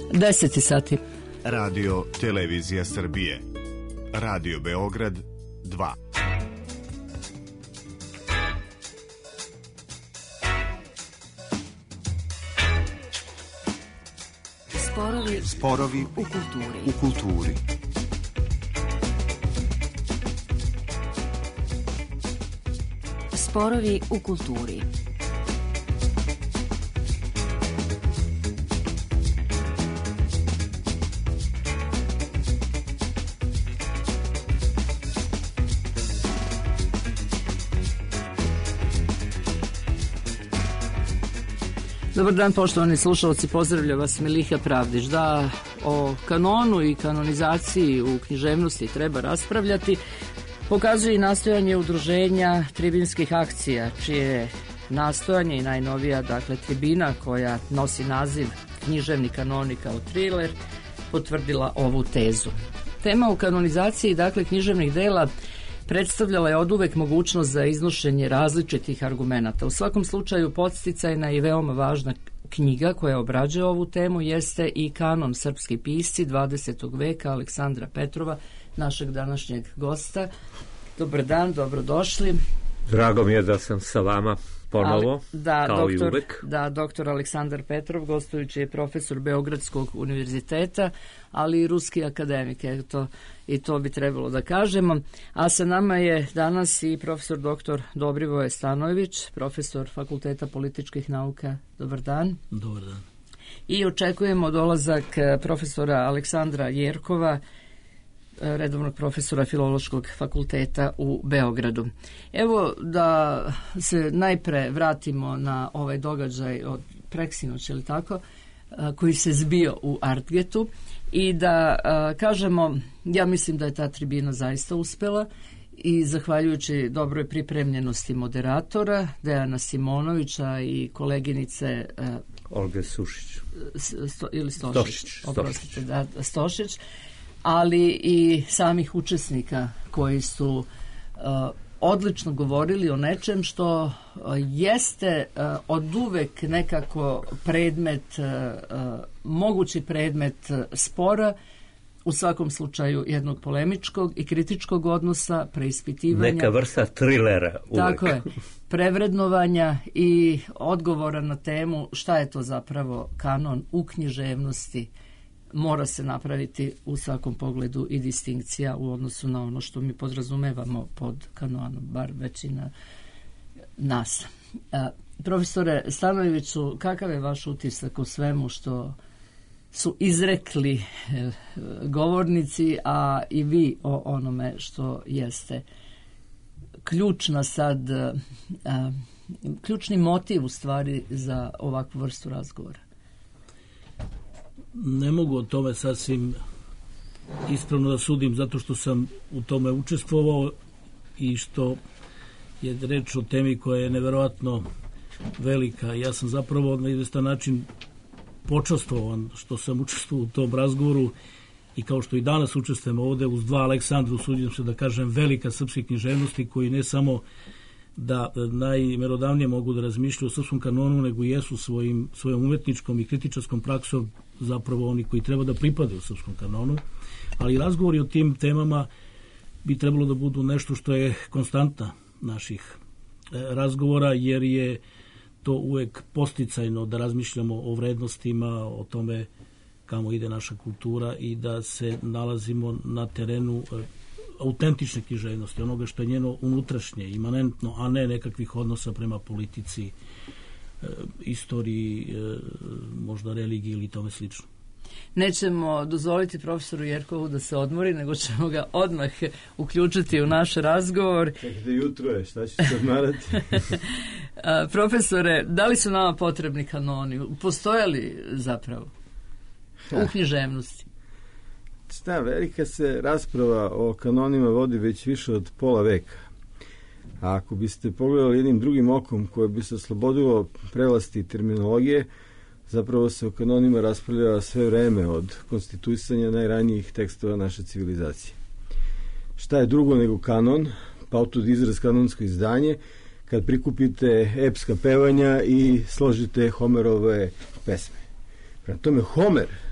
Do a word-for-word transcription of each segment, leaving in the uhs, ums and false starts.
deset sati. Radio Televizija Srbije. Radio Beograd dva. Sporovi, Sporovi u kulturi. U kulturi. Sporovi u kulturi. Dobar dan, poštovani slušalci, pozdravlja vas Miliha Pravdić. Da o kanonu i kanonizaciji u književnosti treba raspravljati, pokazuje i nastojanje udruženja Tribinskih akcija, čije nastojanje i najnovija, dakle, tribina koja nosi naziv Književni kanoni kao triler, potvrdila ovu tezu. Tema o kanonizaciji, dakle, književnih dela predstavljala je oduvek mogućnost za iznošenje različitih argumenata. U svakom slučaju podsticajna i veoma važna knjiga koja obrađuje ovu temu jeste i Kanon srpski pisci dvadesetog veka Aleksandra Petrova, našeg današnjeg gosta. Dobar dan, dobrodošli. Drago mi je da sam sa vama ponovo, Ali, da, kao doktor, i uvek. Da, doktor Aleksandar Petrov, gostujući je profesor Beogradskog univerziteta, ali i ruski akademik, eto, i to bi trebalo da kažemo. A sa nama je danas i profesor doktor Dobrivoje Stanojević, profesor Fakulteta političkih nauka. Dobar dan. Dobar dan. I očekujemo dolazak profesora Aleksandra Jerkova, redovnog profesora Filološkog fakulteta u Beogradu. Evo da se najpre vratimo na ovaj događaj od preksinoć, ili tako, koji se zbio u Artgetu i da kažemo, ja mislim da je ta tribina zaista uspela i zahvaljujući dobroj pripremljenosti moderatora Dejana Simonovića i koleginice Olge Sušić Sto, ili Stošić, Stošić, oprostite, da, Stošić, ali i samih učesnika koji su uh, odlično govorili o nečem što uh, jeste uh, oduvek nekako predmet, uh, uh, mogući predmet uh, spora, u svakom slučaju jednog polemičkog i kritičkog odnosa, preispitivanja. Neka vrsta trilera uvek. Tako je, prevrednovanja i odgovora na temu šta je to zapravo kanon u književnosti. Mora se napraviti u svakom pogledu i distinkcija u odnosu na ono što mi podrazumevamo pod kanonom, bar većina nas. A, profesore Stanojeviću, kakav je vaš utisak o svemu što su izrekli e, govornici, a i vi o onome što jeste ključna sad, a, ključni motiv u stvari za ovakvu vrstu razgovora? Ne mogu o tome sasvim ispravno da sudim, zato što sam u tome učestvovao i što je reč o temi koja je neverovatno velika. Ja sam zapravo na izvestan način počastvovan što sam učestvovao u tom razgovoru i kao što i danas učestvujem ovde uz dva Aleksandra, usuđujem se da kažem, velika srpske književnosti koji ne samo da najmerodavnije mogu da razmišljaju o srpskom kanonu, nego jesu svojim, svojom umetničkom i kritičarskom praksom zapravo oni koji treba da pripadaju srpskom kanonu, ali razgovori o tim temama bi trebalo da budu nešto što je konstantna naših razgovora, jer je to uvek posticajno da razmišljamo o vrednostima, o tome kamo ide naša kultura i da se nalazimo na terenu autentične književnosti, onoga što je njeno unutrašnje, imanentno, a ne nekakvih odnosa prema politici, e, istoriji, e, možda religiji ili tome slično. Nećemo dozvoliti profesoru Jerkovu da se odmori, nego ćemo ga odmah uključiti u naš razgovor. Čekajte, jutro je, šta ću se odmarati? Profesore, da li su nama potrebni kanoni? Postoje li zapravo u književnosti? Šta, velika se rasprava o kanonima vodi već više od pola veka. A ako biste pogledali jednim drugim okom koje bi se oslobodilo prevlasti terminologije, zapravo se o kanonima raspravlja sve vreme od konstituisanja najranijih tekstova naše civilizacije. Šta je drugo nego kanon? Pa otud izraz kanonsko izdanje, kad prikupite epska pevanja i složite Homerove pesme. Prema tome, Homer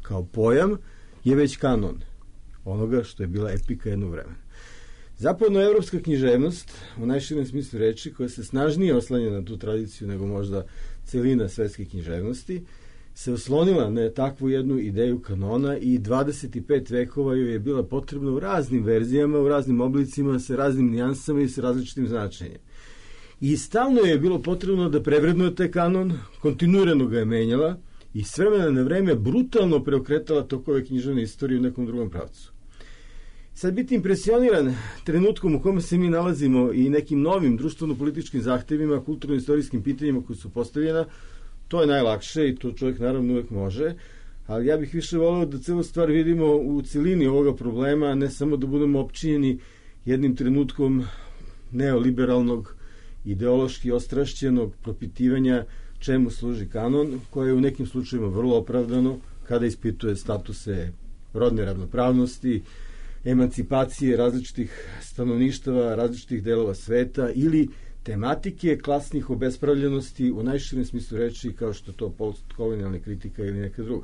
kao pojam je već kanon onoga što je bila epika jednog vremena. Zapadnoevropska književnost, u najširem smislu reči, koja se snažnije oslanja na tu tradiciju nego možda celina svetske književnosti, se oslonila na takvu jednu ideju kanona i dvadeset pet vekova joj je bila potrebna u raznim verzijama, u raznim oblicima, sa raznim nijansama i sa različitim značenjem. I stalno je bilo potrebno da prevrednuje taj kanon, kontinuirano ga je menjala i s vremena na vreme brutalno preokretala tokove književne istorije u nekom drugom pravcu. Sad biti impresioniran trenutkom u kome se mi nalazimo i nekim novim društveno-političkim zahtevima, kulturno-istorijskim pitanjima koji su postavljena, to je najlakše i to čovjek naravno uvek može, ali ja bih više voleo da celu stvar vidimo u celini ovoga problema, ne samo da budemo opčinjeni jednim trenutkom neoliberalnog, ideološki ostrašćenog propitivanja čemu služi kanon, koje je u nekim slučajima vrlo opravdano kada ispituje statuse rodne ravnopravnosti, emancipacije različitih stanovništava, različitih delova sveta ili tematike klasnih obespravljenosti u najširem smislu reči kao što to postkolonijalna kritika ili neka druga.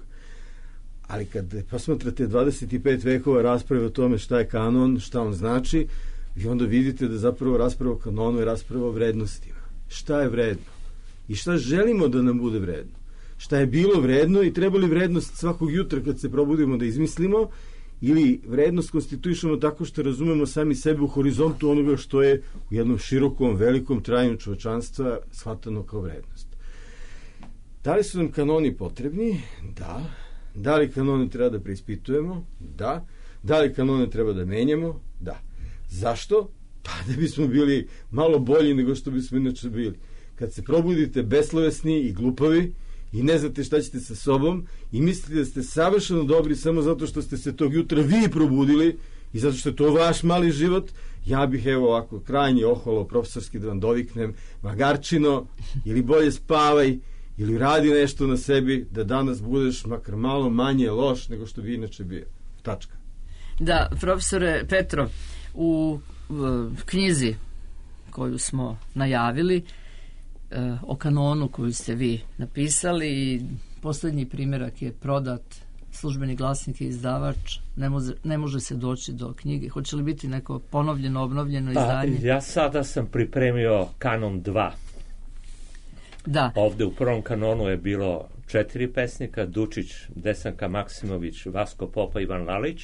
Ali kad posmatrate dvadeset pet vekova rasprave o tome šta je kanon, šta on znači, vi onda vidite da zapravo rasprava o kanonu je rasprava o vrednostima. Šta je vredno? I šta želimo da nam bude vredno? Šta je bilo vredno i treba li vrednost svakog jutra kad se probudimo da izmislimo ili vrednost konstituišemo tako što razumemo sami sebe u horizontu onoga što je u jednom širokom, velikom trajanju čovečanstva shvatano kao vrednost. Da li su nam kanoni potrebni? Da. Da li kanone treba da preispitujemo? Da. Da li kanone treba da menjamo? Da. Zašto? Pa da bismo bili malo bolji nego što bismo inače bili. Kad se probudite beslovesni i glupavi i ne znate šta ćete sa sobom i mislite da ste savršeno dobri samo zato što ste se tog jutra vi probudili i zato što je to vaš mali život, ja bih evo ovako krajnje oholo profesorski da vam doviknem, magarčino, ili bolje spavaj, ili radi nešto na sebi da danas budeš makar malo manje loš nego što bi inače bio. Tačka. Da, profesore Petrov, u knjizi koju smo najavili o kanonu koju ste vi napisali i posljednji primjerak je prodat, Službeni glasnik i izdavač, ne može, ne može se doći do knjige. Hoće li biti neko ponovljeno, obnovljeno izdanje? Pa, ja sada sam pripremio kanon dva. Da. Ovde u prvom kanonu je bilo četiri pesnika, Dučić, Desanka Maksimović, Vasko Popa, Ivan Lalić,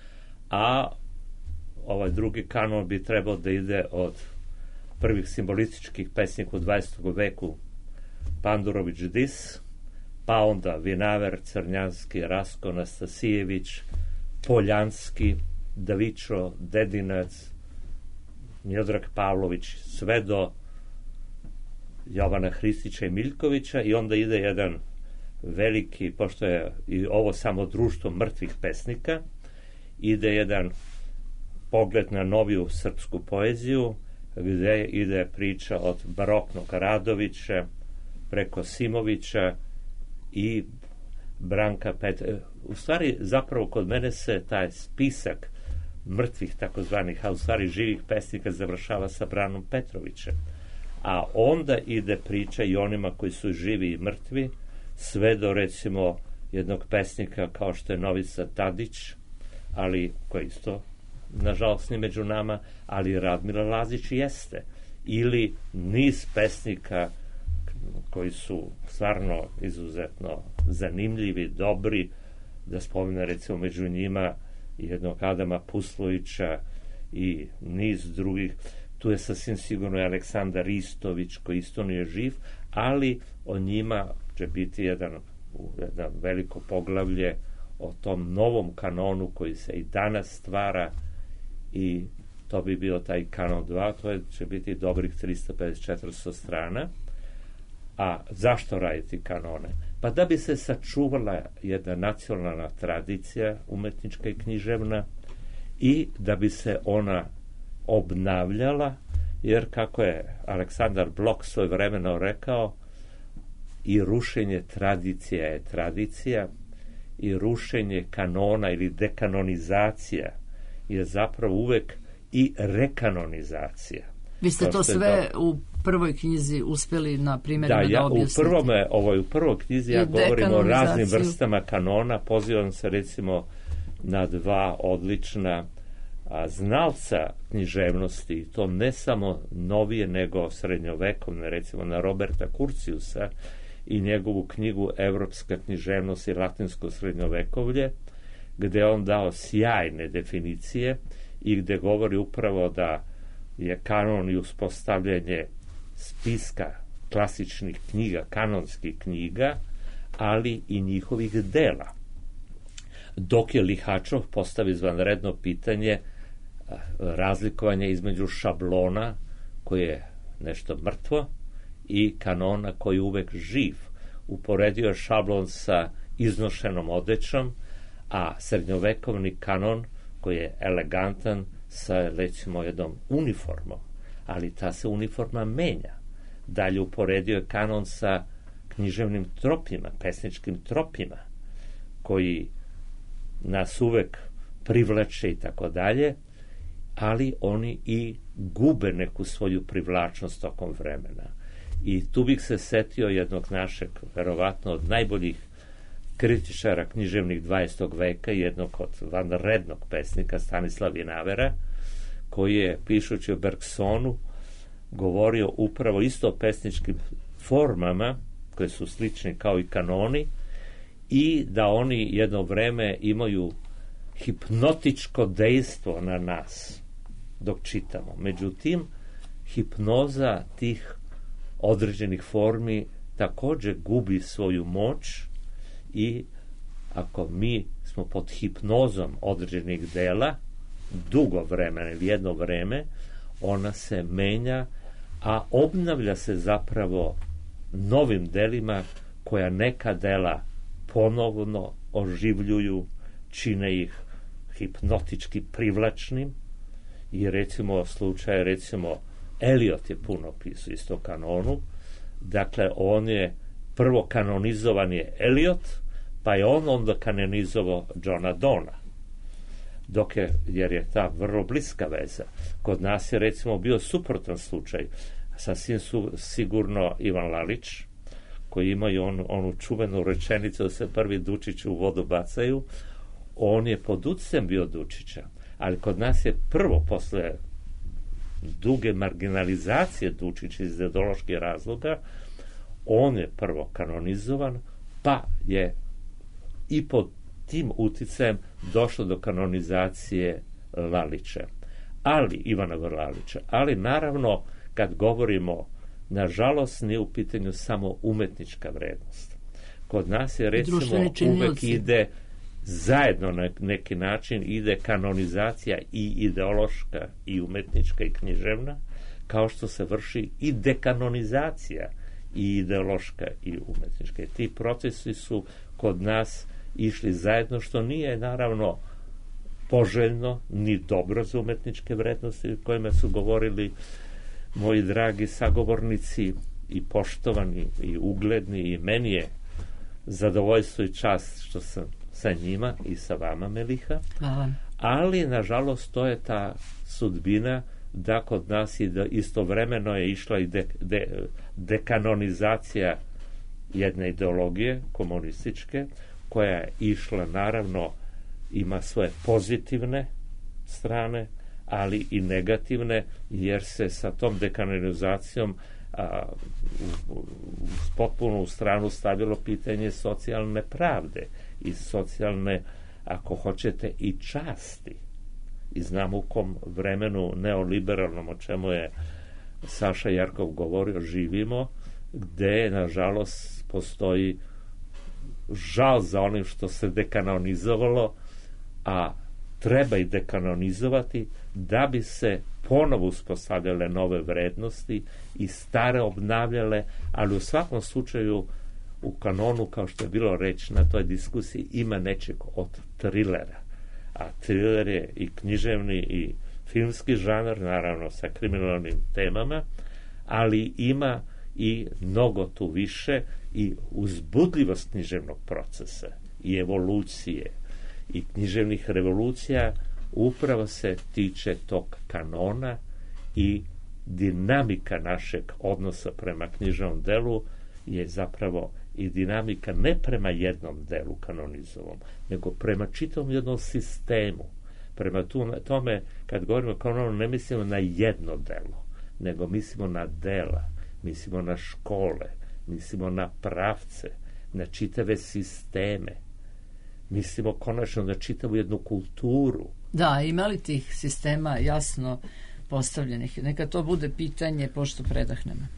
a ovaj drugi kanon bi trebao da ide od prvih simbolističkih pesnika u dvadesetom veku, Pandurović Dis, pa onda Vinaver, Crnjanski, Rasko, Nastasijević, Poljanski, Davičo, Dedinac, Miodrag Pavlović, sve do Jovana Hristića i Miljkovića i onda ide jedan veliki, pošto je i ovo samo društvo mrtvih pesnika, ide jedan pogled na noviju srpsku poeziju, gde ide priča od baroknog Radovića preko Simovića i Branka Petra. U stvari, zapravo kod mene se taj spisak mrtvih takozvanih, a u stvari živih pesnika završava sa Branom Petrovićem. A onda ide priča i onima koji su živi i mrtvi, sve do recimo jednog pesnika kao što je Novica Tadić, ali koji isto nažalost ni među nama, ali Radmila Lazić jeste. Ili niz pesnika koji su stvarno izuzetno zanimljivi, dobri, da spomene recimo među njima jednog Adama Puslovića i niz drugih. Tu je sasvim sigurno i Aleksandar Istović koji isto nije živ, ali o njima će biti jedan, jedan veliko poglavlje o tom novom kanonu koji se i danas stvara i to bi bio taj kanon dva, to je, će biti dobrih trista pedeset do četiristo strana. A zašto raditi kanone? Pa da bi se sačuvala jedna nacionalna tradicija umetnička i književna i da bi se ona obnavljala, jer kako je Aleksandar Blok svojevremeno rekao, i rušenje tradicija je tradicija i rušenje kanona ili dekanonizacija je zapravo uvek i rekanonizacija. Vi ste to sve do... u prvoj knjizi uspjeli na primjerima da, ja, da objasnite. U, prvome, ovoj, u prvoj knjizi ja govorim o raznim vrstama kanona, pozivam se recimo na dva odlična a, znalca književnosti, to ne samo novije nego srednjovekovne, recimo na Roberta Curtiusa i njegovu knjigu Evropska književnost i latinsko srednjovekovlje, gdje on dao sjajne definicije i gdje govori upravo da je kanon i uspostavljanje spiska klasičnih knjiga, kanonskih knjiga, ali i njihovih dela. Dok je Lihačov postavi izvanredno pitanje razlikovanja između šablona, koji je nešto mrtvo, i kanona koji je uvek živ. Uporedio je šablon sa iznošenom odećom, a srednjovekovni kanon, koji je elegantan, sa recimo jednom uniformom, ali ta se uniforma menja. Dalje uporedio je kanon sa književnim tropima, pesničkim tropima, koji nas uvek privlače i tako dalje, ali oni i gube neku svoju privlačnost tokom vremena. I tu bih se setio jednog našeg, verovatno od najboljih kritičara književnih dvadesetog veka, jednog od vanrednog pesnika Stanislav Vinavera, koji je, pišući o Bergsonu, govorio upravo isto o pesničkim formama, koje su slične kao i kanoni, i da oni jedno vreme imaju hipnotičko dejstvo na nas dok čitamo. Međutim, hipnoza tih određenih formi također gubi svoju moć i ako mi smo pod hipnozom određenih dela dugo vremena ili jedno vreme, ona se menja, a obnavlja se zapravo novim delima koja neka dela ponovno oživljuju, čine ih hipnotički privlačnim. I recimo slučaj, recimo Eliot je puno pisao isto kanonu, dakle on je prvo kanonizovan je Eliot, pa je on onda kanonizovao Johna Donna, dok je, jer je ta vrlo bliska veza. Kod nas je recimo bio suprotan slučaj, sasvim su sigurno Ivan Lalić, koji imaju on, onu čuvenu rečenicu da se prvi Dučići u vodu bacaju. On je pod utjecajem bio Dučića, ali kod nas je prvo, posle duge marginalizacije Dučića iz ideoloških razloga, on je prvo kanonizovan, pa je i pod tim utjecajem došlo do kanonizacije Lalića, ali Ivana Lalića. Ali naravno, kad govorimo, nažalost nije u pitanju samo umetnička vrednost. Kod nas je recimo uvek ide zajedno na neki način ide kanonizacija i ideološka i umetnička i književna, kao što se vrši i dekanonizacija i ideološka i umetnička. I ti procesi su kod nas išli zajedno, što nije naravno poželjno ni dobro za umetničke vrednosti o kojima su govorili moji dragi sagovornici i poštovani i ugledni, i meni je zadovoljstvo i čast što sam sa njima i sa vama, Meliha. Hvala. Ali nažalost to je ta sudbina da kod nas i da istovremeno je išla i de, de, dekanonizacija jedne ideologije komunističke, koja je išla, naravno ima svoje pozitivne strane, ali i negativne, jer se sa tom dekanonizacijom a, u, u, potpuno u stranu stavilo pitanje socijalne pravde i socijalne, ako hoćete, i časti. I znam u kom vremenu neoliberalnom, o čemu je Saša Jarkov govorio, živimo, gde nažalost postoji žal za onim što se dekanonizovalo, a treba i dekanonizovati da bi se ponovo uspostavljale nove vrednosti i stare obnavljale, ali u svakom slučaju u kanonu, kao što je bilo reći na toj diskusiji, ima nečeg od trilera. A triler je i književni i filmski žanr, naravno sa kriminalnim temama, ali ima i mnogo tu više i uzbudljivost književnog procesa i evolucije i književnih revolucija upravo se tiče tog kanona i dinamika našeg odnosa prema književnom delu je zapravo i dinamika ne prema jednom delu kanonizovom, nego prema čitavom jednom sistemu. Prema tome, kad govorimo o kanonu, ne mislimo na jedno delo, nego mislimo na dela, mislimo na škole, mislimo na pravce, na čitave sisteme, mislimo konačno na čitavu jednu kulturu. Da, imali tih sistema jasno postavljenih. Neka to bude pitanje pošto predahnemo.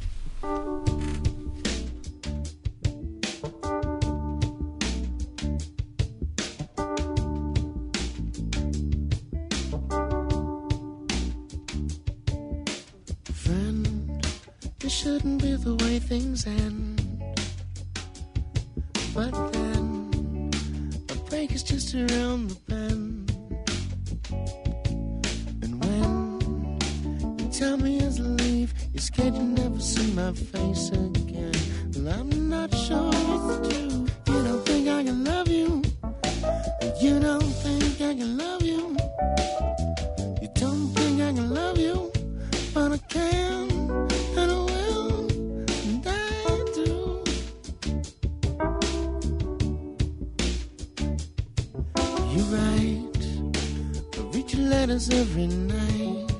Friend, this shouldn't be the way things end. But then a break is just around the bend. And when you tell me as I leave, you're scared you'll never see my face again. Well, I'm not sure what to do. You don't think I can love you. You don't think I can love you. You don't think I can love you. But I can, and I will, and I do. You write, I read your letters every night.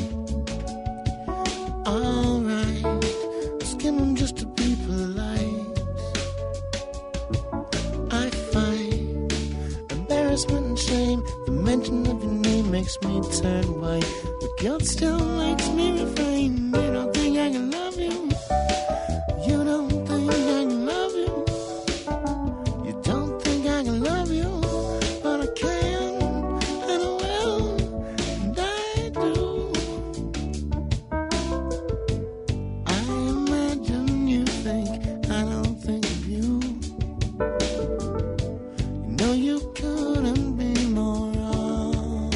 Alright, I skim them just to be polite. I find embarrassment and shame. The mention of your name makes me turn white. But guilt still makes me refrain. You don't think I can love you. You don't think I can love you. You don't think I can love you. But I can, and I will, and I do. I imagine you think I don't think of you. You know you couldn't be more wrong.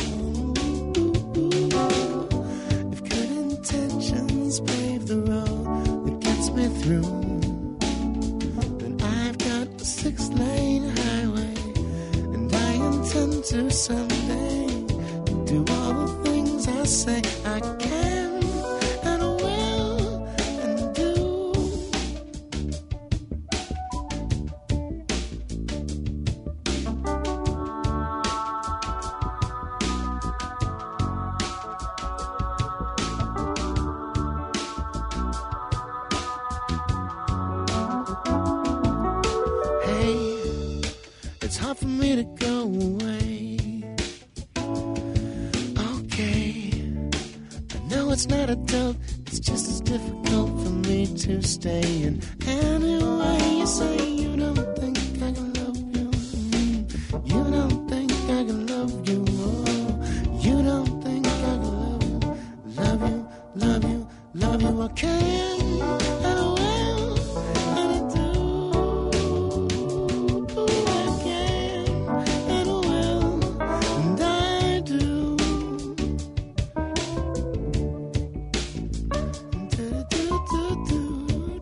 If good intentions pave the road that gets me through, then I've got a six-lane highway, and I intend to someday do all the things I say I can, and I will, and do. Hey, it's hard for me to go away. Okay, I know it's not a joke. It's just as difficult for me to stay. And anyway, you say you don't think I can love you. Mm, you don't think I can love you. Oh, you don't think I can love you. Love you, love you, love you. I can, and I will, and I do. I can, and I will, and I do. Do, do, do, do,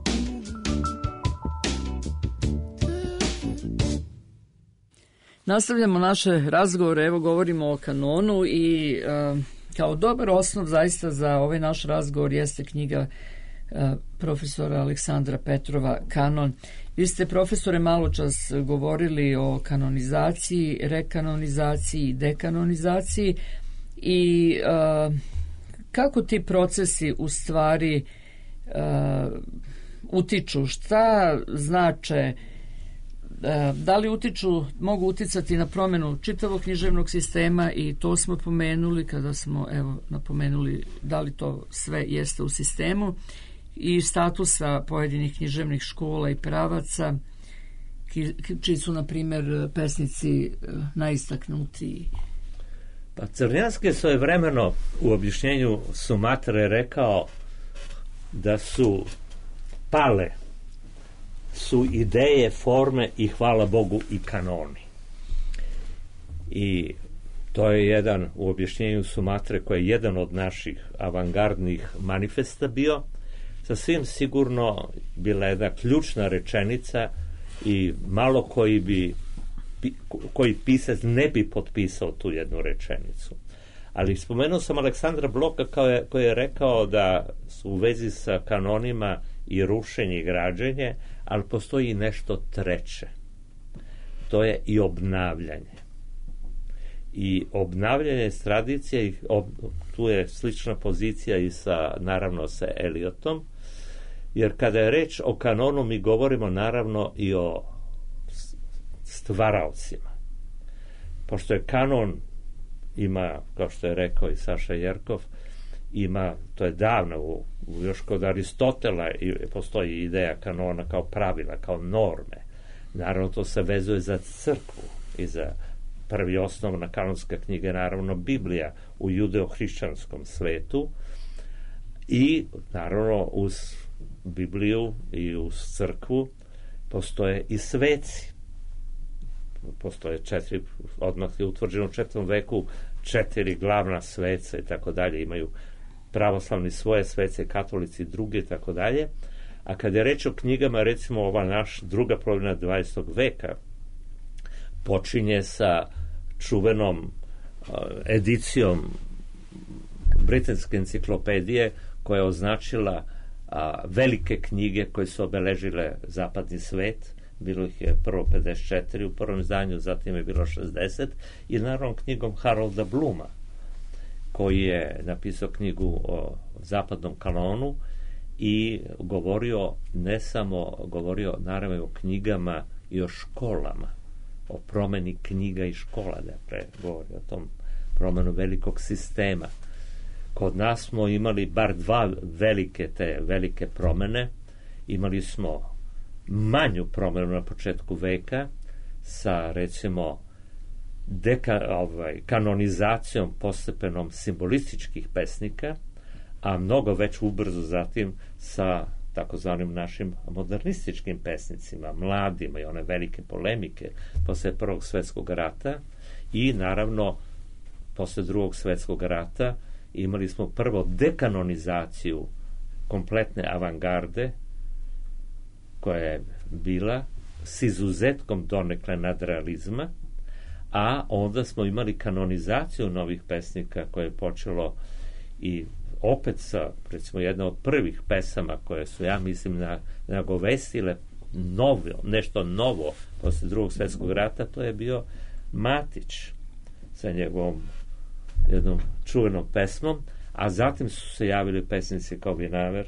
do. Nastavljamo naše razgovore, evo govorimo o kanonu i e, kao dobar osnov zaista za ovaj naš razgovor jeste knjiga e, profesora Aleksandra Petrova Kanon. Vi ste, profesore, maločas govorili o kanonizaciji, rekanonizaciji i dekanonizaciji i e, kako ti procesi u stvari e, utiču, šta znače, da li utiču, mogu uticati na promjenu čitavog književnog sistema, i to smo pomenuli kada smo evo napomenuli da li to sve jeste u sistemu, i statusa pojedinih književnih škola i pravaca, čiji su na primjer pesnici najistaknutiji. Pa Crnjanski je svojevremeno u objašnjenju Sumatre rekao da su pale su ideje, forme i hvala Bogu i kanoni. I to je jedan u objašnjenju Sumatre, koji je jedan od naših avangardnih manifesta bio, sasvim sigurno bila jedna ključna rečenica i malo koji bi koji pisac ne bi potpisao tu jednu rečenicu. Ali spomenuo sam Aleksandra Bloka kao je, koji je rekao da su u vezi sa kanonima i rušenje i građenje, ali postoji i nešto treće. To je i obnavljanje. I obnavljanje tradicije, i ob, tu je slična pozicija i sa, naravno, sa Eliotom, jer kada je reč o kanonu, mi govorimo naravno i o stvaraocima. Pošto je kanon ima, kao što je rekao i Saša Jerkov, ima, to je davno, u, još kod Aristotela i postoji ideja kanona kao pravila, kao norme. Naravno, to se vezuje za crkvu i za prvi osnovna kanonska knjiga je naravno Biblija u judeo-hrišćanskom svetu i naravno uz Bibliju i uz crkvu postoje i sveci. Postoje četiri, odmah je utvrđeno u četvrtom veku četiri glavna sveca i tako dalje, imaju pravoslavni svoje svece, katolici druge i tako dalje. A kada je reč o knjigama, recimo ova naš druga polovina dvadesetog veka počinje sa čuvenom uh, edicijom britanske enciklopedije koja je označila uh, velike knjige koje su obeležile zapadni svet. Bilo ih je prvo pedeset četiri u prvom izdanju, zatim je bilo šezdeset i naravno knjigom Harolda Bluma koji je napisao knjigu o zapadnom kanonu i govorio ne samo, govorio naravno o knjigama i o školama, o promeni knjiga i škola, dakle, govori o tom promenu velikog sistema. Kod nas smo imali bar dva velike te velike promene. Imali smo manju promenu na početku veka sa, recimo, deka, ovaj, kanonizacijom postepenom simbolističkih pesnika, a mnogo već ubrzo zatim sa takozvanim našim modernističkim pesnicima, mladima i one velike polemike posle Prvog svjetskog rata i naravno posle Drugog svjetskog rata imali smo prvo dekanonizaciju kompletne avangarde koja je bila s izuzetkom donekle nadrealizma, a onda smo imali kanonizaciju novih pesnika koje je počelo i opet sa, recimo, jedna od prvih pesama koje su, ja mislim, na, nagovestile novo, nešto novo posle Drugog svjetskog rata, to je bio Matić sa njegovom jednom čuvenom pesmom, a zatim su se javili pesnici kao Vinaver,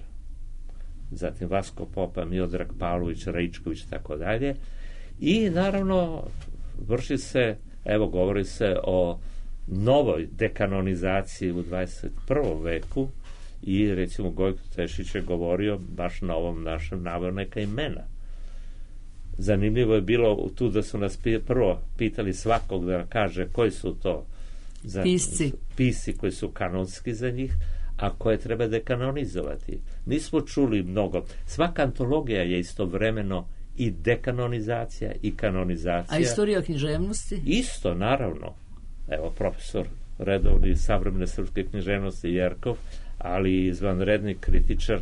zatim Vasko Popa, Miodrag Pavlović, Raičković i tako dalje. I naravno vrši se, evo govori se o novoj dekanonizaciji u dvadeset prvom veku i recimo Gojko Tešić je govorio baš na ovom našem naveo neka imena. Zanimljivo je bilo tu da su nas prvo pitali svakog da kaže koji su to za pisci. pisci koji su kanonski za njih, a koje treba dekanonizovati. Nismo čuli mnogo. Svaka antologija je istovremeno i dekanonizacija i kanonizacija. A istorija književnosti? Isto, naravno. Evo, profesor redovni savremene srpske književnosti Jerkov, ali i izvanredni kritičar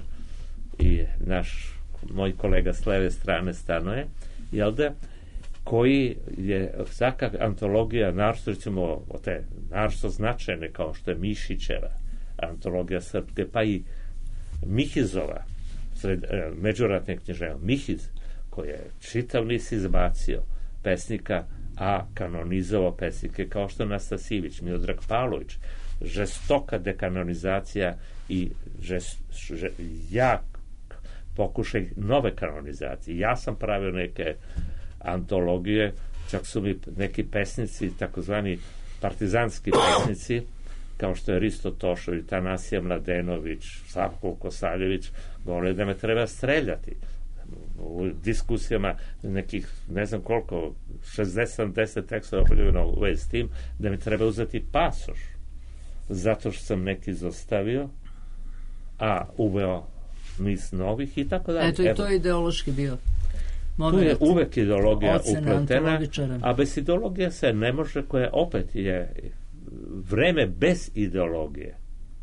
i naš, moj kolega s leve strane Stanoje, jel da, koji je svaka antologija, naročito recimo o te naročito značajne kao što je Mišićeva antologija srpske, pa i Mihizova sred, međuratne književnosti, Mihiz koji je čitav niz izbacio pesnika, a kanonizovao pesnike kao što je Nastasijević, Miodrag Pavlović, žestoka dekanonizacija i žest, že, jak pokušaj nove kanonizacije. Ja sam pravio neke antologije, čak su mi neki pesnici, takozvani partizanski pesnici, kao što je Risto Tošović, Tanasija Mladenović, Slavko Kosaljević, govorili da me treba streljati. U diskusijama nekih, ne znam koliko, šezdeset sedamdeset tekstova objavljeno u vezi s tim, da mi treba uzeti pasoš, zato što sam neki izostavio, a uveo niz novih i tako dalje. Eto, i to je ideološki bio moment. Tu je uvek ideologija upletena, a bez ideologije se ne može, koja opet je vreme bez ideologije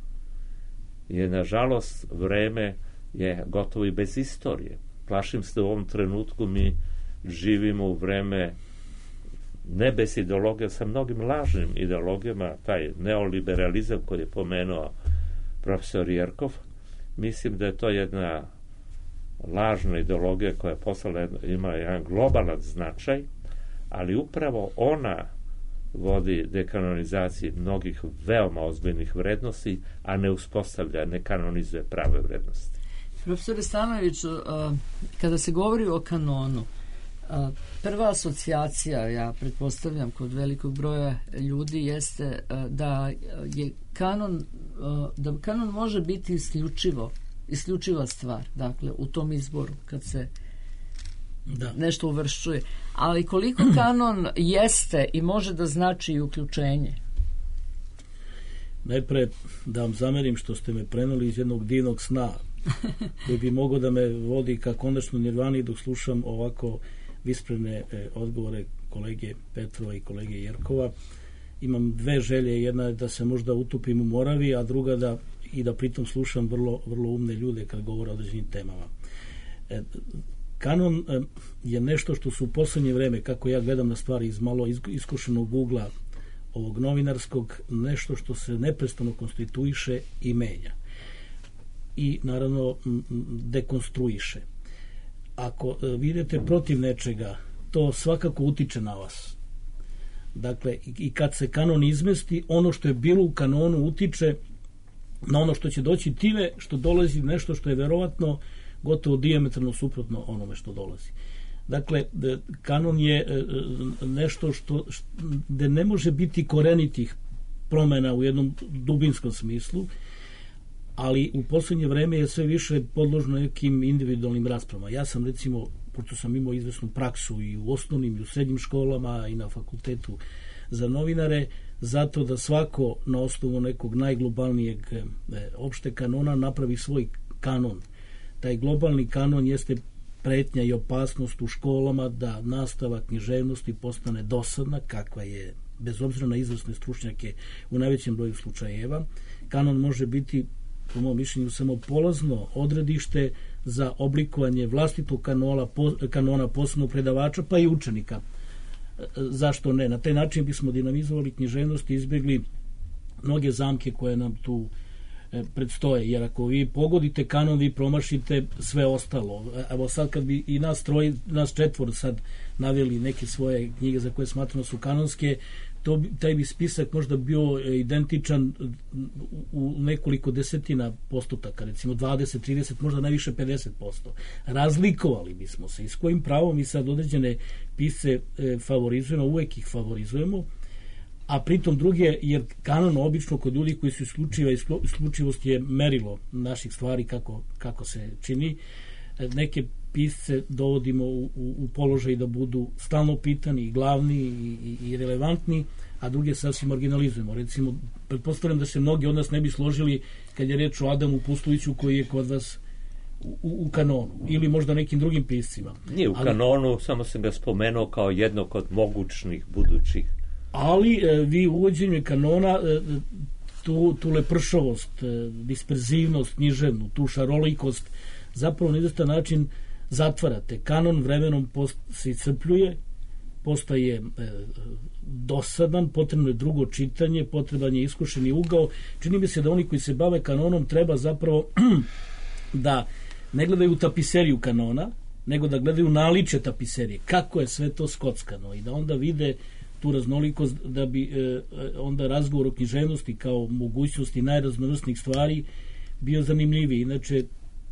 je, nažalost, vreme je gotovo i bez istorije. Plašim se da u ovom trenutku mi živimo u vreme ne bez ideologija, sa mnogim lažnim ideologijama, taj neoliberalizam koji je pomenuo profesor Jerkov, mislim da je to jedna lažna ideologija koja je postala, ima jedan globalan značaj, ali upravo ona vodi dekanonizaciji mnogih veoma ozbiljnih vrednosti, a ne uspostavlja, ne kanonizuje prave vrednosti. Profesore Stanojević, kada se govori o kanonu, prva asocijacija, ja pretpostavljam kod velikog broja ljudi, jeste da je kanon, da kanon može biti isključivo, isključiva stvar, dakle, u tom izboru, kad se da. nešto uvršćuje. Ali koliko kanon jeste i može da znači i uključenje? Najpre da vam zamerim što ste me preneli iz jednog divnog sna koji bi mogao da me vodi ka konačno nirvani dok slušam ovako visprene e, odgovore kolege Petrova i kolege Jerkova. Imam dve želje, jedna je da se možda utopim u Moravi, a druga da i da pritom slušam vrlo, vrlo umne ljude kad govore o određenim temama. E, kanon e, je nešto što su u poslednje vreme, kako ja gledam na stvari iz malo iskušenog ugla ovog novinarskog, nešto što se neprestano konstituiše i menja. I naravno dekonstruiše. Ako vi idete protiv nečega, to svakako utiče na vas. Dakle, i kad se kanon izmesti, ono što je bilo u kanonu utiče na ono što će doći time što dolazi nešto što je verovatno gotovo dijametralno suprotno onome što dolazi. Dakle, kanon je nešto što, gde ne može biti korenitih promena u jednom dubinskom smislu, ali u poslednje vreme je sve više podložno nekim individualnim raspravama. Ja sam recimo, pošto sam imao izvesnu praksu i u osnovnim i u srednjim školama i na fakultetu za novinare, zato da svako na osnovu nekog najglobalnijeg e, opšte kanona napravi svoj kanon. Taj globalni kanon jeste pretnja i opasnost u školama da nastava književnosti postane dosadna, kakva je, bez obzira na izvrsne stručnjake u najvećem broju slučajeva. Kanon može biti, po mom mišljenju, samo polazno odredište za oblikovanje vlastitog kanona, kanona posebnog predavača, pa i učenika. Zašto ne? Na taj način bismo dinamizovali književnost i izbjegli mnoge zamke koje nam tu predstoje, jer ako vi pogodite kanon, vi promašite sve ostalo. Evo sad kad bi i nas troj, nas četvor sad naveli neke svoje knjige za koje smatramo su kanonske, to bi, taj bi spisak možda bio identičan u nekoliko desetina postotaka, recimo dvadeset, trideset, možda najviše pedeset posto. Razlikovali bismo se i s kojim pravom mi sad određene pisce favorizujemo, uvek ih favorizujemo, a pritom druge, jer kanon obično kod ljudi koji su isključiva, isključivost je merilo naših stvari kako, kako se čini, neke pisce dovodimo u, u, u položaj da budu stalno pitani i glavni i, i, i relevantni, a druge sasvim marginalizujemo. Recimo, pretpostavljam da se mnogi od nas ne bi složili kad je reč o Adamu Pustoviću koji je kod vas u, u kanonu, ili možda nekim drugim piscima. Nije u ali, kanonu, samo sam ga spomenuo kao jednog od mogućnih budućih. Ali e, vi uvođenju kanona e, tu, tu lepršavost, e, disperzivnost književnu, tu šarolikost zapravo na izvestan način zatvarate. Kanon vremenom post, se iscrpljuje, postaje e, dosadan, potrebno je drugo čitanje, potreban je iskušeni ugao. Čini mi se da oni koji se bave kanonom treba zapravo da ne gledaju tapiseriju kanona, nego da gledaju naličje tapiserije. Kako je sve to skockano i da onda vide tu raznolikost, da bi e, onda razgovor o književnosti kao mogućnosti najraznovrsnijih stvari bio zanimljiviji. Inače,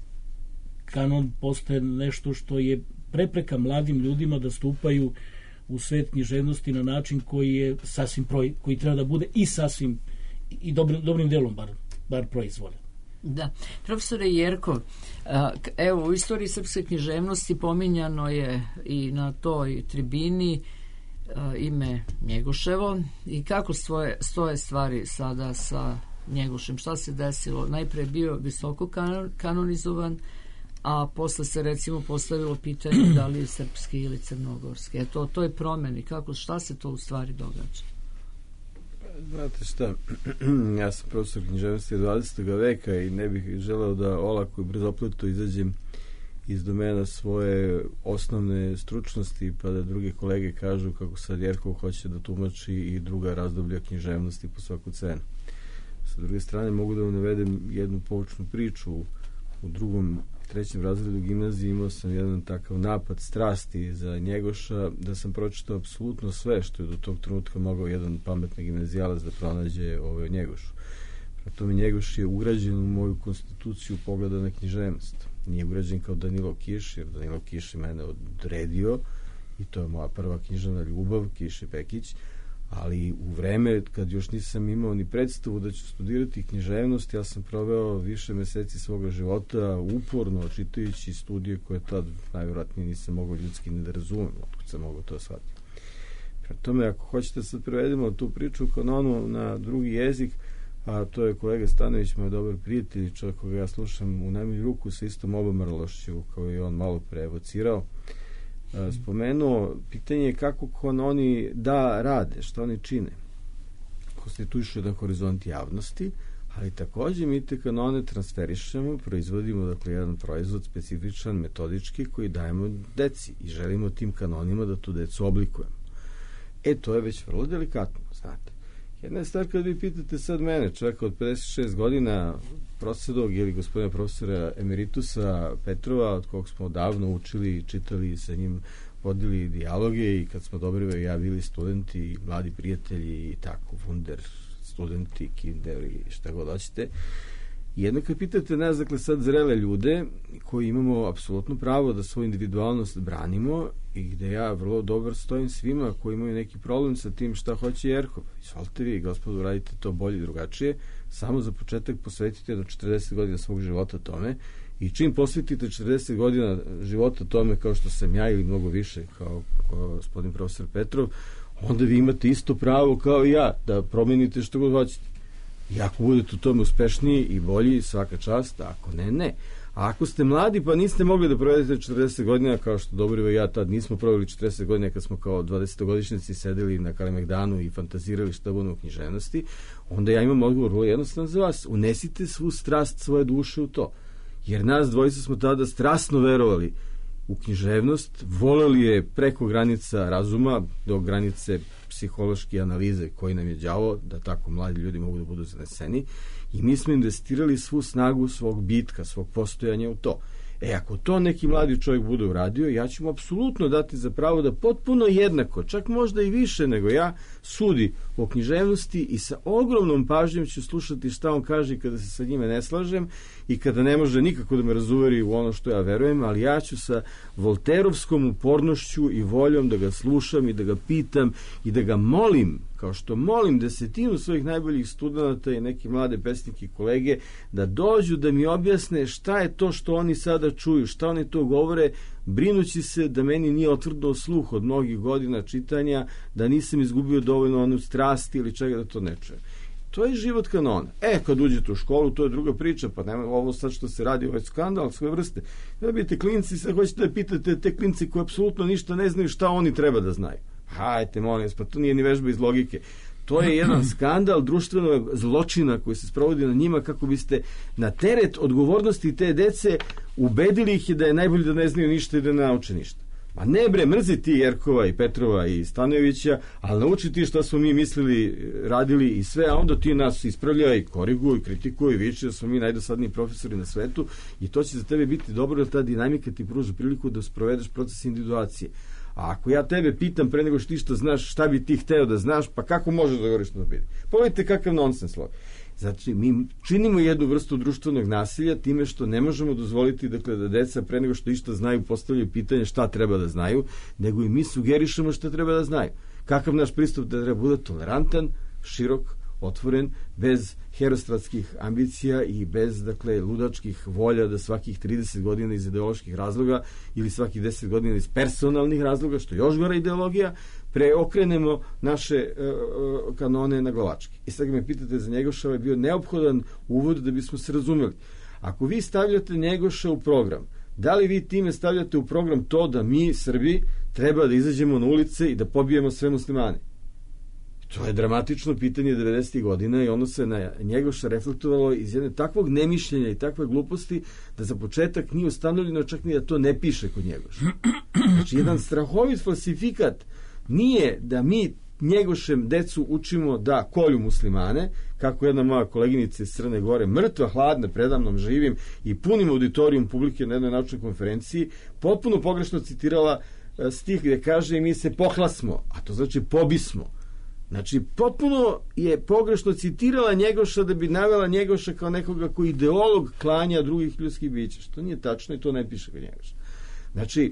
kanon postaje nešto što je prepreka mladim ljudima da stupaju u svet književnosti na način koji je sasvim proj, koji treba da bude i sasvim i dobrim, dobrim delom bar, bar proizvoljen. Da. Profesore Jerkov, evo u istoriji srpske književnosti pominjano je i na toj tribini ime Njegoševo i kako stoje, stoje stvari sada sa Njegošem, šta se desilo? Najpre je bio visoko kanonizovan, a posle se recimo postavilo pitanje da li je srpski ili crnogorski. Eto, to je promeni. Kako, šta se to u stvari događa? Znate šta, ja sam profesor književnosti dvadesetog veka i ne bih želeo da olako i brzopleto izađem iz domena svoje osnovne stručnosti, pa da druge kolege kažu kako sad Jerkov hoće da tumači i druga razdoblja književnosti po svaku cenu. Sa druge strane mogu da vam navedem jednu poučnu priču. U drugom i trećem razredu gimnazije imao sam jedan takav napad strasti za Njegoša, da sam pročitao apsolutno sve što je do tog trenutka mogao jedan pametni gimnazijalac da pronađe ovaj o Njegošu. Prema tome Njegoš je ugrađen u moju konstituciju pogleda na književnost. Nije ugrađen kao Danilo Kiš, jer Danilo Kiš je mene odredio i to je moja prva književna ljubav, Kiš i Pekić, ali u vreme kad još nisam imao ni predstavu da ću studirati književnost, ja sam proveo više meseci svoga života uporno čitajući studije koje tad najvjerojatnije nisam mogao ljudski ni da razumem, otkud sam mogao to shvatiti. Prema tome, ako hoćete sad prevedemo tu priču u kanonu na drugi jezik, a to je kolega Stanović, moj dobar prijatelj, čovjek koga ja slušam u najmanju ruku sa istom obamrlošću kao i on malo pre evocirao, spomenuo pitanje kako kanoni da rade, što oni čine. Konstituišu jedan horizont javnosti, ali takođe mi te kanone transferišemo, proizvodimo dakle jedan proizvod specifičan, metodički, koji dajemo deci i želimo tim kanonima da tu decu oblikujemo. E, to je već vrlo delikatno, znate. Jedna je stvar kad vi pitate sad mene, čovjeka od pedeset šest godina, prosjedog ili gospodina profesora emeritusa Petrova, od kog smo davno učili, čitali, sa njim vodili dijaloge i kad smo Dobrivoje i ja bili studenti i mladi prijatelji i tako, wunder studenti, kinder i šta god hoćete. Jedno kad pitate nas, dakle sad zrele ljude koji imamo apsolutno pravo da svoju individualnost branimo i gde ja vrlo dobar stojim svima koji imaju neki problem sa tim šta hoće Jerkov. Izvolite vi, gospodu, radite to bolje i drugačije, samo za početak posvetite do četrdeset godina svog života tome i čim posvetite četrdeset godina života tome kao što sam ja ili mnogo više kao, kao gospodin profesor Petrov, onda vi imate isto pravo kao i ja da promenite što god hoćete. I ako budete u tome uspešniji i bolji, svaka čast, ako ne, ne. A ako ste mladi pa niste mogli da provedete četrdeset godina, kao što Dobrivo i ja tad nismo proveli četrdeset godina kad smo kao dvadesetogodišnjaci sedeli na Kalemegdanu i fantazirali šta bude u književnosti, onda ja imam odgovor vrlo jednostavno za vas. Unesite svu strast svoje duše u to. Jer nas dvojica smo tada strasno verovali u književnost, voleli je preko granica razuma do granice psihološke analize koji nam je đavo da tako mladi ljudi mogu da budu zaneseni i mi smo investirali svu snagu svog bitka, svog postojanja u to. E, ako to neki mladi čovjek bude uradio, ja ću mu apsolutno dati za pravo da potpuno jednako, čak možda i više nego ja, sudi o književnosti i sa ogromnom pažnjom ću slušati šta on kaže kada se sa njime ne slažem i kada ne može nikako da me razuveri u ono što ja verujem, ali ja ću sa volterovskom upornošću i voljom da ga slušam i da ga pitam i da ga molim, kao što molim desetinu svojih najboljih studenata i neki mlade pesnike i kolege, da dođu da mi objasne šta je to što oni sada čuju, šta oni to govore, brinući se da meni nije otvrdao sluh od mnogih godina čitanja, da nisam izgubio dovoljno onu strasti ili čega da to ne čujem. To je život kanona. E, kad uđete u školu, to je druga priča, pa nema ovo sad što se radi, ovaj skandal, sve vrste. Da budete klinci, sad hoćete da pitate te klinci koji apsolutno ništa ne znaju šta oni treba da znaju. Hajte, molim, pa to nije ni vežba iz logike. To je jedan skandal društvenog zločina koji se sprovodi na njima kako biste na teret odgovornosti te dece ubedili ih da je najbolje da ne znaju ništa i da ne nauče ništa. Ma ne bre, mrzi ti Jerkova i Petrova i Stanojevića, ali nauči ti šta smo mi mislili, radili i sve, a onda ti nas ispravljaj, koriguj, kritikuj, viči da smo mi najdosadniji profesori na svetu i to će za tebe biti dobro jer ta dinamika ti pruža priliku da sprovedeš proces individuacije. A ako ja tebe pitam pre nego što ti što znaš šta bi ti hteo da znaš, pa kako možeš da govoriš na to pitanje? Pogledajte kakav nonsens log. Znači, mi činimo jednu vrstu društvenog nasilja time što ne možemo dozvoliti dakle, da deca pre nego što išta znaju postavljaju pitanje šta treba da znaju, nego i mi sugerišemo šta treba da znaju. Kakav naš pristup da treba bude tolerantan, širok, otvoren, bez herostratskih ambicija i bez, dakle, ludačkih volja da svakih trideset godina iz ideoloških razloga ili svakih deset godina iz personalnih razloga, što je još gora ideologija, preokrenemo naše uh, kanone na glavački. I sad me pitate za Njegoša, je bio neophodan uvod da bismo se razumeli. Ako vi stavljate Njegoša u program, da li vi time stavljate u program to da mi, Srbi, treba da izađemo na ulice i da pobijemo sve muslimane? To je dramatično pitanje devedesetih godina i ono se na Njegoša reflektovalo iz jedne takvog nemišljenja i takve gluposti da za početak nije ustanovljeno čak ni da to ne piše kod Njegoša. Znači, jedan strahovit falsifikat nije da mi Njegošem decu učimo da kolju muslimane, kako jedna moja koleginica iz Crne Gore, mrtva, hladna, predamnom živim i punim auditorijum publike na jednoj naučnoj konferenciji, potpuno pogrešno citirala stih gde kaže mi se pohlasmo, a to znači pobismo. Znači, potpuno je pogrešno citirala Njegoša da bi navela Njegoša kao nekoga koji ideolog klanja drugih ljudskih bića, što nije tačno i to ne piše kod Njegoša. Znači,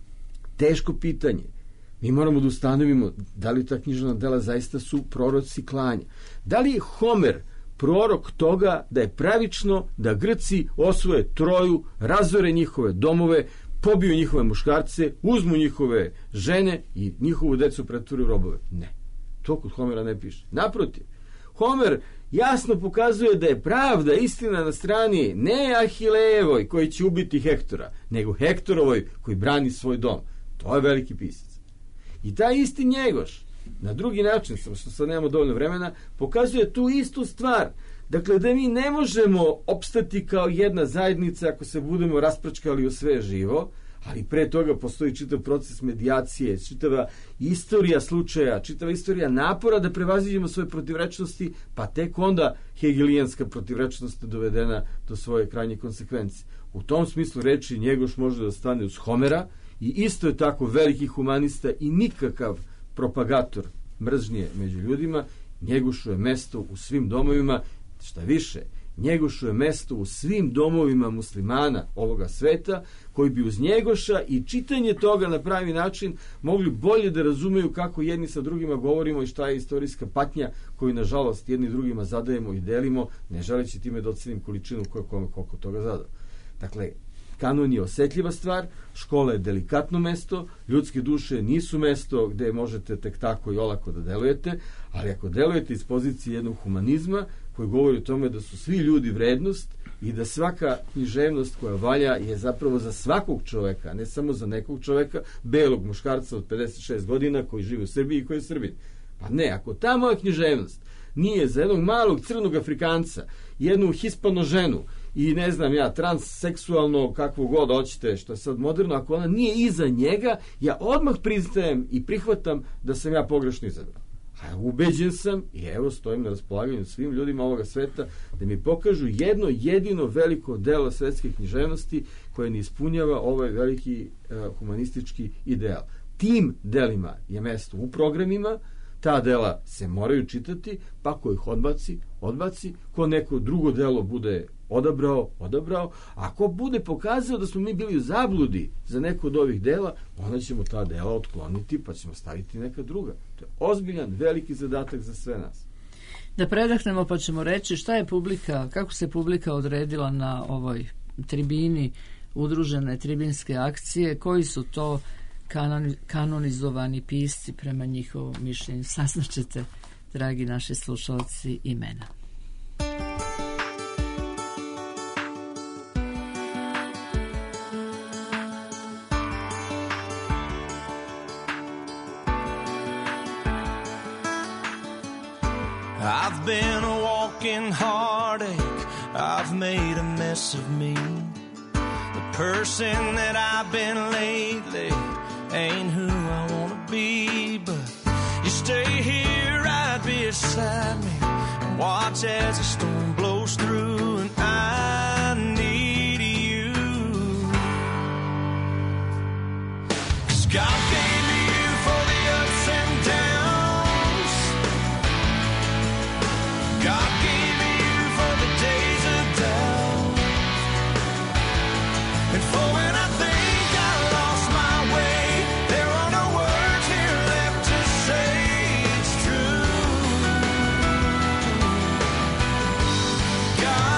teško pitanje. Mi moramo da ustanovimo da li ta književna dela zaista su proroci klanja. Da li je Homer prorok toga da je pravično da Grci osvoje Troju, razore njihove domove, pobiju njihove muškarce, uzmu njihove žene i njihovu decu pretvore u robove? Ne. To kod Homera ne piše. Naprotiv, Homer jasno pokazuje da je pravda, istina na strani ne Ahilejevoj koji će ubiti Hektora, nego Hektorovoj koji brani svoj dom. To je veliki pisac. I taj isti Njegoš, na drugi način, samo što sad nemamo dovoljno vremena, pokazuje tu istu stvar. Dakle, da mi ne možemo opstati kao jedna zajednica ako se budemo raspračkali u sve živo, ali pre toga postoji čitav proces medijacije, čitava istorija slučaja, čitava istorija napora da prevaziđemo svoje protivrečnosti, pa tek onda hegelijanska protivrečnost je dovedena do svoje krajnje konsekvencije. U tom smislu reči Njegoš može da stane uz Homera i isto je tako veliki humanista i nikakav propagator mržnje među ljudima. Njegošu je mesto u svim domovima, šta više, Njegošu je mesto u svim domovima muslimana ovoga sveta, koji bi uz Njegoša i čitanje toga na pravi način mogli bolje da razumeju kako jedni sa drugima govorimo i šta je istorijska patnja koju nažalost jedni drugima zadajemo i delimo, ne želeći time da ocenim količinu ko je kome koliko toga zadao. Dakle, kanon je osetljiva stvar, škola je delikatno mesto, ljudske duše nisu mesto gde možete tek tako i olako da delujete, ali ako delujete iz pozicije jednog humanizma koji govori o tome da su svi ljudi vrednost i da svaka književnost koja valja je zapravo za svakog čoveka, ne samo za nekog čoveka, belog muškarca od pedeset šest godina koji živi u Srbiji i koji je Srbin. Pa ne, ako ta moja književnost nije za jednog malog crnog Afrikanca, jednu hispano ženu i ne znam ja, transseksualno kakvo god hoćete, što je sad moderno, ako ona nije iza njega, ja odmah priznajem i prihvatam da sam ja pogrešno izabrao. A ubeđen sam i evo stojim na raspolaganju svim ljudima ovoga sveta da mi pokažu jedno jedino veliko delo svetske književnosti koje ne ispunjava ovaj veliki uh, humanistički ideal. Tim delima je mesto u programima, ta dela se moraju čitati, pa ko ih odbaci, odbaci, ko neko drugo delo bude odabrao, odabrao, a ako bude pokazao da smo mi bili u zabludi za neko od ovih dela, onda ćemo ta dela otkloniti pa ćemo staviti neka druga. To je ozbiljan, veliki zadatak za sve nas. Da predahnemo pa ćemo reći šta je publika, kako se publika odredila na ovoj tribini, udružene tribinske akcije, koji su to kanonizovani pisci prema njihovom mišljenju. Saznaćete, dragi naši slušalci, imena. I've been a walking heartache, I've made a mess of me. The person that I've been lately ain't who I wanna be, but you stay here right beside me and watch as the storm blows through, and I need you. 'Cause God gave me you for the ups and downs. God gave me you for the days of doubt, and for when I think I lost my way, there are no words here left to say it's true. God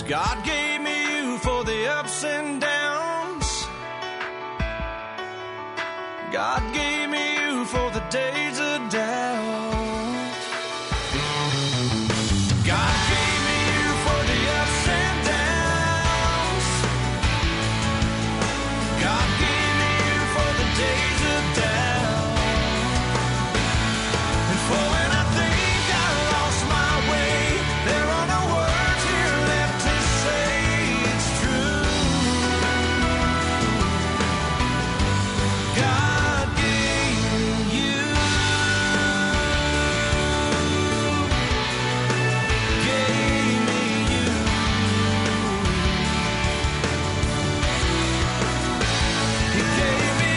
God gave me you for the ups and downs. God gave me you for the days of doubt. God gave me you for the ups and downs. God gave me you for the days of doubt. And for when I think I lost my way, there are no words here left to say it's true. God gave me you. Gave me you. He gave me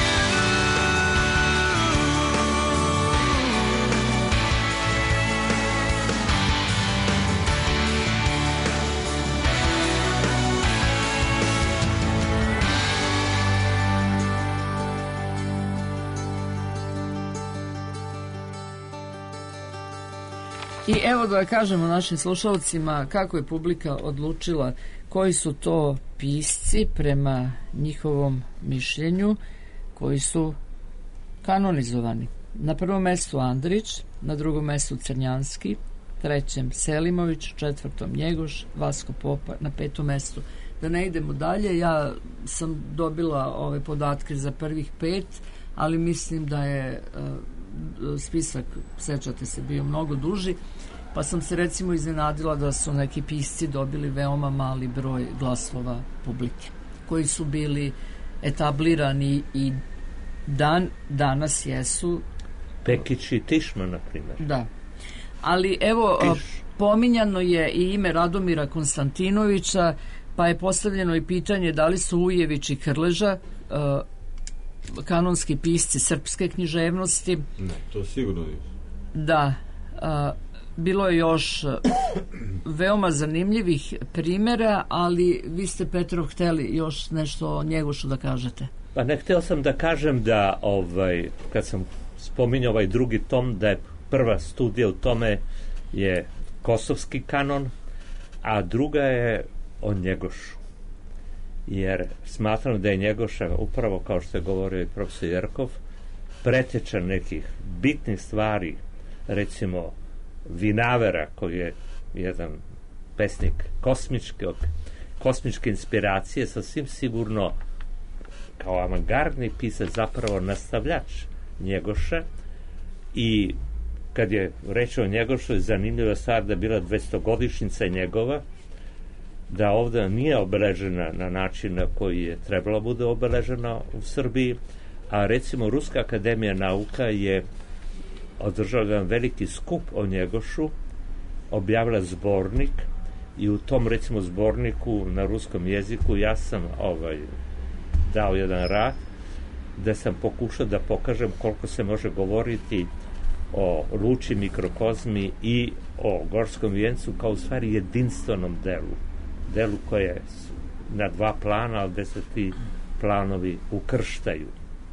I evo da kažemo našim slušalcima kako je publika odlučila koji su to pisci prema njihovom mišljenju koji su kanonizovani. Na prvom mestu Andrić, na drugom mestu Crnjanski, trećem Selimović, četvrtom Njegoš, Vasko Popa na petom mestu. Da ne idemo dalje, ja sam dobila ove podatke za prvih pet, ali mislim da je uh, spisak, sećate se, bio mnogo duži, pa sam se recimo iznenadila da su neki pisci dobili veoma mali broj glasova publike, koji su bili etablirani i dan danas jesu. Pekić i Tišma, na primjer. Da. Ali evo, Tiš. pominjano je i ime Radomira Konstantinovića, pa je postavljeno i pitanje da li su Ujević i Krleža uh, kanonski pisci srpske književnosti. Ne, to sigurno nije. Da. Uh, bilo je još uh, veoma zanimljivih primjera, ali vi ste, Petrov, hteli još nešto o Njegošu da kažete. Pa ne, htio sam da kažem da ovaj, kad sam spominjao ovaj drugi tom, da je prva studija u tome je kosovski kanon, a druga je o Njegošu. Jer smatram da je Njegoša, upravo kao što je govorio i profesor Jerkov, preteča nekih bitnih stvari, recimo Vinavera, koji je jedan pesnik kosmičke, kosmičke inspiracije, sasvim sigurno kao avangardni pisac zapravo nastavljač Njegoša. I kad je reč o Njegošu, je zanimljiva stvar da je bila dvestogodišnjica njegova, da ovdje nije obeležena na način na koji je trebalo bude obeležena u Srbiji, a recimo Ruska akademija nauka je održala jedan veliki skup o Njegošu, objavila zbornik i u tom recimo zborniku na ruskom jeziku ja sam ovaj, dao jedan rad da sam pokušao da pokažem koliko se može govoriti o luči mikrokozmi i o Gorskom vijencu kao u stvari jedinstvenom delu, delu koje je na dva plana, ali gde se ti planovi ukrštaju.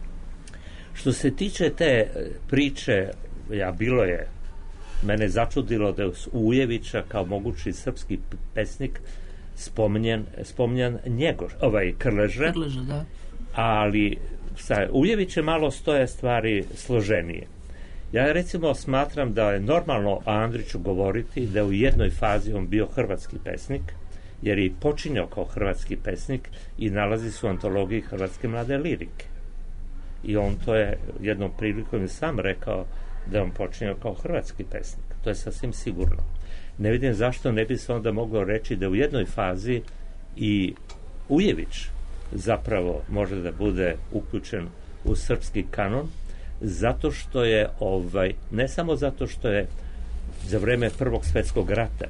Što se tiče te priče, ja bilo je, mene začudilo da je Ujevića kao mogući srpski pesnik spominjan, spominjan Njegoš, ovaj Krleža, Krleža, da. Ali sa Ujevićem malo stoje stvari složenije. Ja recimo smatram da je normalno o Andriću govoriti da je u jednoj fazi on bio hrvatski pesnik, jer je počinjao kao hrvatski pesnik i nalazi se u antologiji hrvatske mlade lirike. I on to je jednom prilikom sam rekao da je on počinjao kao hrvatski pesnik. To je sasvim sigurno. Ne vidim zašto ne bi se onda moglo reći da u jednoj fazi i Ujević zapravo može da bude uključen u srpski kanon, zato što je ovaj, ne samo zato što je za vreme Prvog svjetskog rata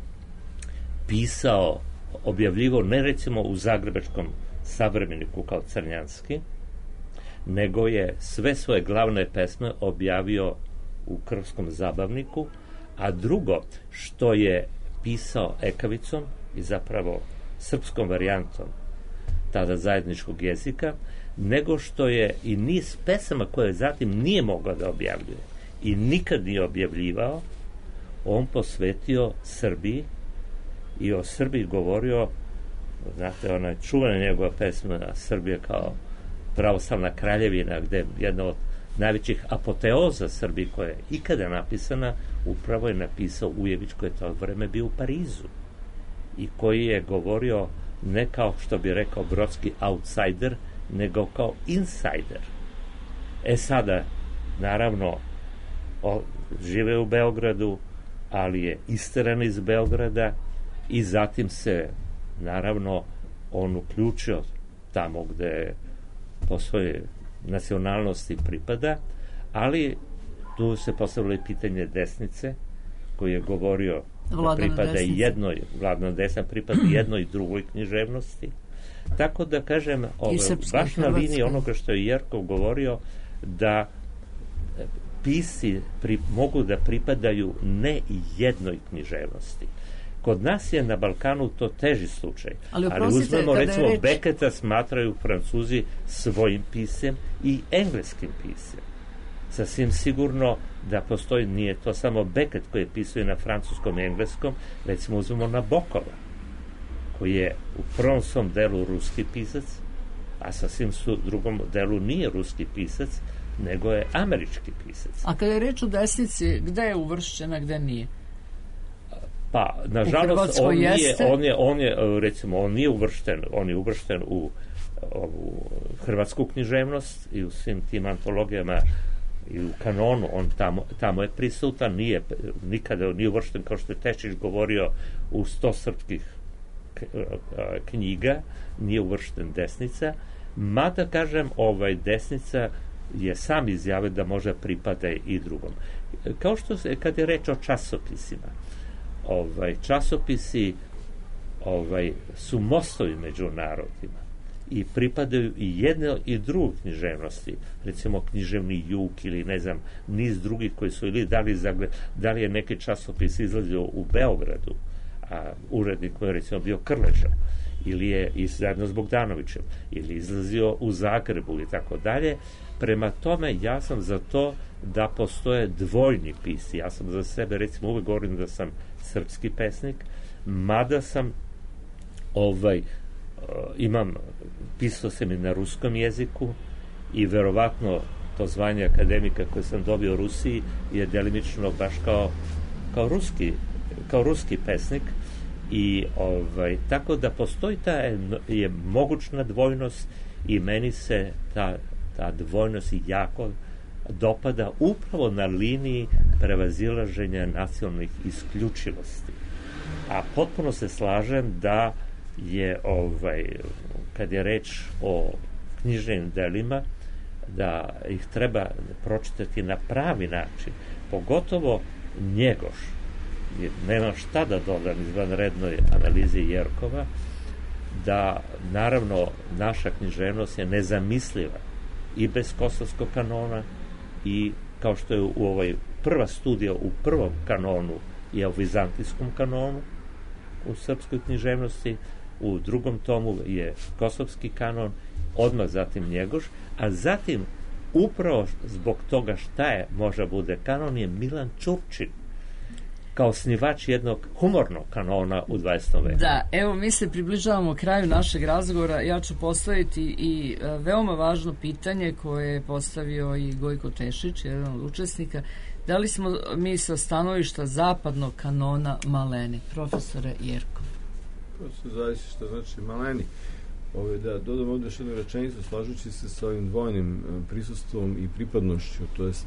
pisao, objavljivo ne recimo u Zagrebačkom savremeniku kao Crnjanski, nego je sve svoje glavne pesme objavio u Krvskom zabavniku, a drugo što je pisao ekavicom i zapravo srpskom varijantom tada zajedničkog jezika, nego što je i niz pesama koje zatim nije mogao da objavljuje i nikad nije objavljivao, on posvetio Srbiji i o Srbiji govorio, znate, ona čuvena njegova pesma Srbije kao pravoslavna kraljevina, gde je jedna od najvećih apoteoza Srbije koja je ikada napisana, upravo je napisao Ujević, koji je to vreme bio u Parizu i koji je govorio ne kao što bi rekao brodski outsider, nego kao insider. E sada, naravno, o, žive u Beogradu, ali je isteran iz Beograda i zatim se, naravno, on uključio tamo gde po svojoj nacionalnosti pripada, ali tu se postavilo i pitanje desnice, koji je govorio da pripada jednoj, Vladana desna pripada jednoj i drugoj književnosti. Tako da kažem, ove, baš na liniji onoga što je Jerkov govorio, da pisci pri, mogu da pripadaju ne jednoj književnosti. Kod nas je na Balkanu to teži slučaj. Ali, ali uzmemo, recimo, reč... Beketa smatraju Francuzi svojim pisem i engleskim pisem. Sasvim sigurno da postoji, nije to samo Beckett koji je pisao i na francuskom i engleskom, recimo uzmemo Nabokova, koji je u prvom svom delu ruski pisac, a sasvim su drugom delu nije ruski pisac, nego je američki pisac. A kada je reč o desnici, gde je uvršćena, gde nije? Pa, nažalost, on nije, on je, on je, recimo, on nije uvršten, on je uvršten u ovu hrvatsku književnost i u svim tim antologijama i u kanonu, on tamo, tamo je prisutan, nije, nikada nije uvršten, kao što je Tešić govorio, u sto srpskih knjiga, nije uvršten desnica, mada, kažem, ovaj desnica je sam izjavio da može pripada i drugom. Kao što se, kad je reč o časopisima, ovaj, časopisi ovaj, su mostovi među narodima i pripadaju i jedne i druge književnosti, recimo književni Jug ili ne znam, niz drugih koji su, ili da li, zagled, da li je neki časopis izlazio u Beogradu, a urednik koji je recimo bio Krleža, ili je i zajedno s Bogdanovićem, ili izlazio u Zagrebu i tako dalje. Prema tome, ja sam za to da postoje dvojni pisci. Ja sam za sebe, recimo, uvek govorim da sam srpski pesnik, mada sam ovaj, uh, imam, pisao sam i na ruskom jeziku i verovatno to zvanje akademika koje sam dobio u Rusiji je delimično baš kao, kao, ruski, kao ruski pesnik i ovaj, tako da postoji ta je, je mogućna dvojnost i meni se ta, ta dvojnost jako dopada upravo na liniji prevazilaženja nacionalnih isključivosti. A potpuno se slažem da je ovaj, kad je reč o književnim delima, da ih treba pročitati na pravi način, pogotovo Njegoš. Nemam šta da dodam izvanrednoj analizi Jerkova, da naravno naša književnost je nezamisliva i bez kosovskog kanona i kao što je u ovoj prva studija u prvom kanonu je u vizantijskom kanonu u srpskoj književnosti, u drugom tomu je kosovski kanon, odmah zatim Njegoš, a zatim upravo zbog toga šta je može bude kanon je Milan Čurčin kao snivač jednog humornog kanona u dvadesetom veku. Da, evo mi se približavamo kraju našeg razgovora. Ja ću postaviti i uh, veoma važno pitanje koje je postavio i Gojko Tešić, jedan od učesnika. Da li smo mi sa stanovišta zapadnog kanona maleni? Profesore Jerkov. To se zavisi što znači maleni. Ove, da dodam ovdje još jednu rečenicu, slažući se sa ovim dvojnim prisustvom i pripadnošću, to jest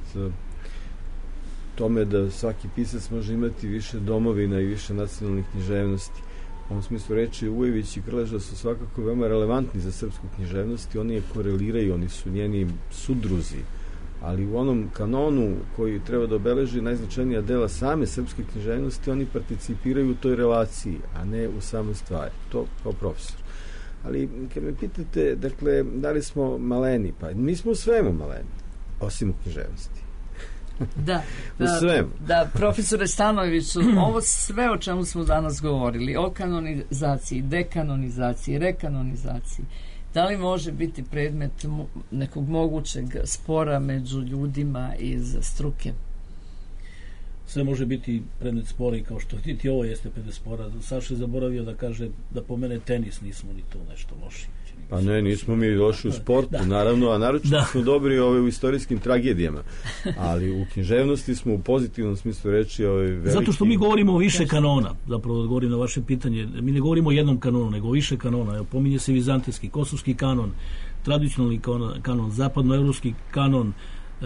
tome da svaki pisac može imati više domovina i više nacionalnih književnosti. U ovom smislu reči Ujević i Krleža su svakako veoma relevantni za srpsku književnost i oni je koreliraju, oni su njeni sudruzi, ali u onom kanonu koji treba da obeleži najznačajnija dela same srpske književnosti, oni participiraju u toj relaciji, a ne u samoj stvari. To kao profesor. Ali kad me pitate, dakle, da li smo maleni, pa mi smo u svemu maleni, osim u književnosti. Da, da, da, profesore Stanojeviću, ovo sve o čemu smo danas govorili, o kanonizaciji, dekanonizaciji, rekanonizaciji, da li može biti predmet nekog mogućeg spora među ljudima iz struke? sve može biti predmet spora i kao što ti ovo jeste predmet spora. Saša je zaboravio da kaže da po mene tenis nismo ni to nešto loši. Pa ne, nismo mi došli u sportu, da. Naravno, a naročito da. Smo dobri ove, u istorijskim tragedijama, ali u književnosti smo u pozitivnom smislu reči ove, veliki... Zato što mi govorimo o više kanona, zapravo da govorim na vaše pitanje, mi ne govorimo o jednom kanonu, nego o više kanona. Evo, pominje se vizantijski, kosovski kanon, tradicionalni kanon, zapadnoevropski kanon,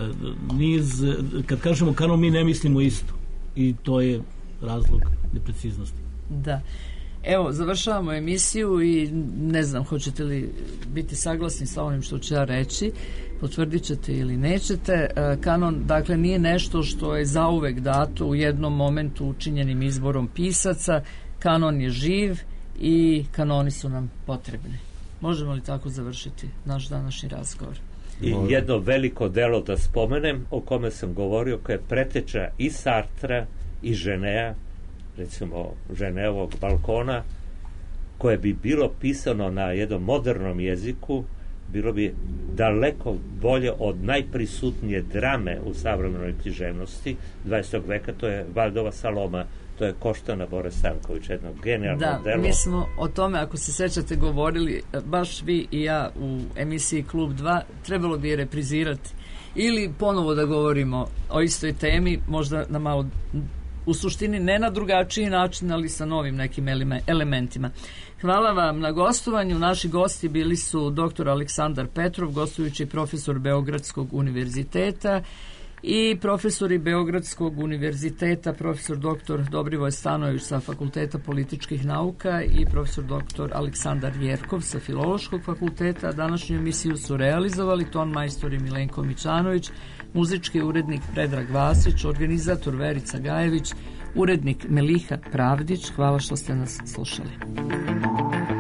niz, kad kažemo kanon mi ne mislimo isto i to je razlog nepreciznosti. Da. Evo, završavamo emisiju i ne znam, hoćete li biti saglasni sa ovim što ću ja reći, potvrdit ćete ili nećete. Kanon, dakle, nije nešto što je zauvek dato u jednom momentu učinjenim izborom pisaca. Kanon je živ i kanoni su nam potrebni. Možemo li tako završiti naš današnji razgovor? I jedno veliko delo da spomenem, o kome sam govorio, koje je preteča i Sartra i Ženea, recimo Ženeovog balkona, koje bi bilo pisano na jednom modernom jeziku, bilo bi daleko bolje od najprisutnije drame u savremenoj književnosti dvadesetog veka, to je Valdova Saloma, to je Koštana Bore Stanković, jedno genijalno da, delo. Da, mi smo o tome, ako se sećate, govorili, baš vi i ja u emisiji Klub dva, trebalo bi je reprizirati ili ponovo da govorimo o istoj temi, možda na malo, u suštini ne na drugačiji način, ali sa novim nekim elementima. Hvala vam na gostovanju. Naši gosti bili su doktor Aleksandar Petrov, gostujući profesor Beogradskog univerziteta, i profesori Beogradskog univerziteta, profesor doktor Dobrivoj Stanojević sa Fakulteta političkih nauka i profesor doktor Aleksandar Jerkov sa Filološkog fakulteta. Današnju emisiju su realizovali ton majstor i Milenko Mićanović, muzički urednik Predrag Vasić, organizator Verica Gajević, urednik Meliha Pravdić. Hvala što ste nas slušali.